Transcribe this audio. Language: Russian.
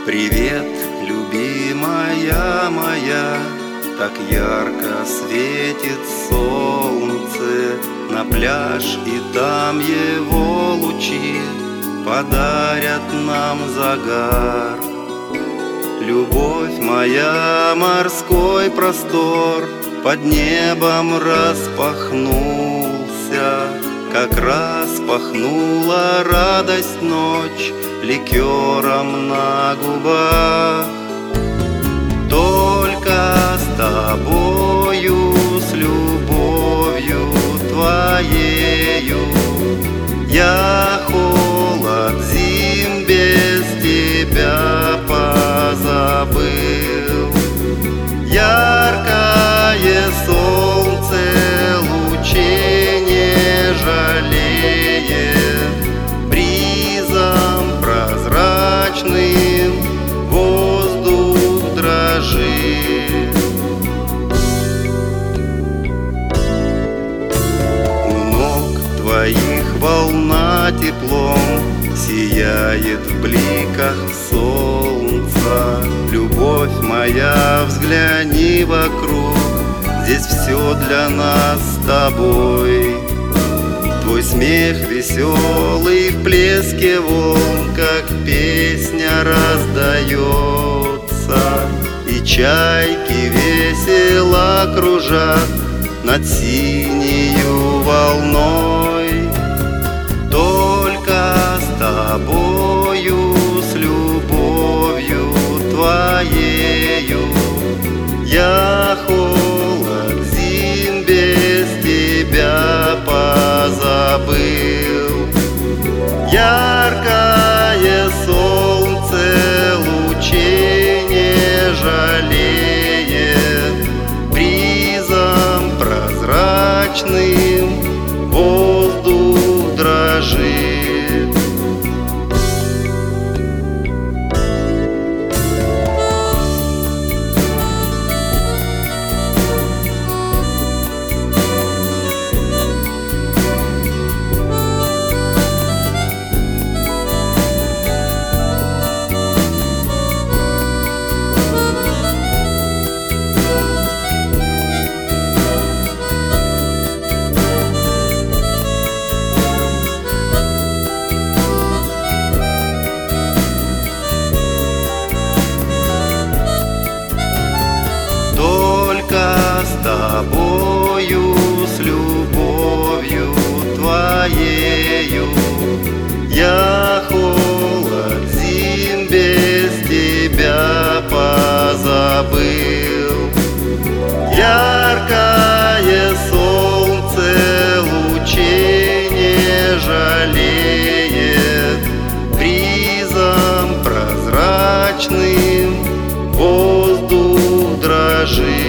Привет, любимая моя, так ярко светит солнце на пляж, и там его лучи подарят нам загар. Любовь моя, морской простор под небом распахнулся, как раз пахнула радость ночь ликером на губах. Только с тобою, с любовью твоею, я холод зим без тебя позабыл. Яркое солнце лучей не жалеет, бризом прозрачным воздух дрожит. У ног твоих волна теплом сияет в бликах солнца. Любовь моя, взгляни вокруг, здесь все для нас с тобой. Твой смех веселый в плеске волн, как песня раздается, и чайки весело кружат над синею волной. Только с тобою, с любовью твоею, я холод зим без тебя позабыл. Яркое солнце лучей не жалеет, бризом прозрачным воздух дрожит. С тобою, с любовью твоею, я холод зим без тебя позабыл. Яркое солнце лучей не жалеет, бризом прозрачным воздух дрожит.